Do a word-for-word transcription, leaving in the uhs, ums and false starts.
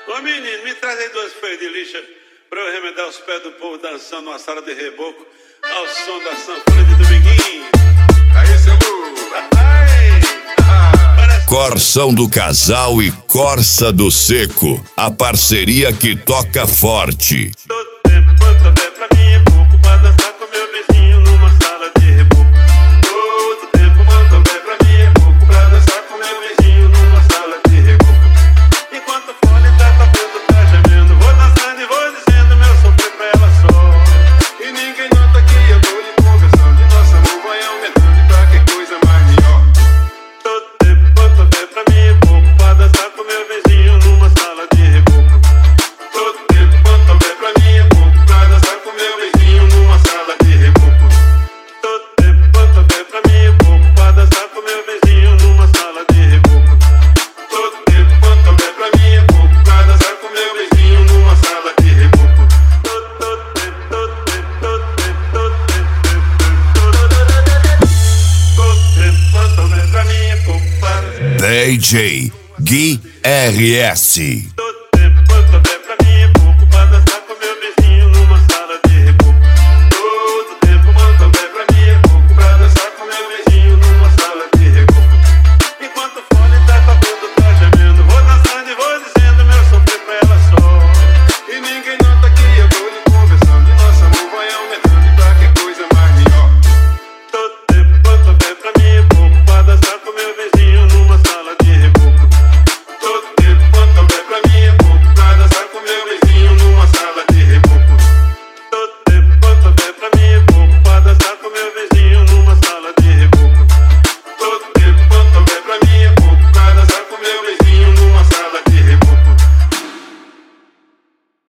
Ô menino, me traz aí duas feias de lixa pra eu remedar os pés do povo dançando numa sala de reboco ao som da sanfona de Dominguinho. Aí, seu burro. Corsão do Casal e Corsa do Seco, a parceria que toca forte. Todo tempo quanto houver pra mim é pouco pra dançar com meu vizinho numa sala de reboco. Todo tempo quanto houver pra mim é pouco pra dançar com meu vizinho numa sala de reboco. Enquanto o fone tá tocando, tá gemendo, vou dançando e vou dizendo meu sofrer pra ela só. E ninguém nota que eu tô lhe conversando e nosso amor vai aumentando e qualquer coisa mais melhor. Todo tempo quanto houver pra mim é pouco pra dançar com meu vizinho numa sala de reboco. Todo tempo quanto houver pra mim é pouco pra dançar com meu vizinho numa sala de reboco. Todo tempo quanto houver pra mim é pouco pra dançar com meu vizinho numa sala de reboco. Todo tempo quanto houver pra mim é pouco pra dançar com meu vizinho numa sala de reboco. Todo, todo tempo, todo tempo, todo tempo, todo tempo, todo tempo quanto houver pra mim é pouco pra D J Gui R S.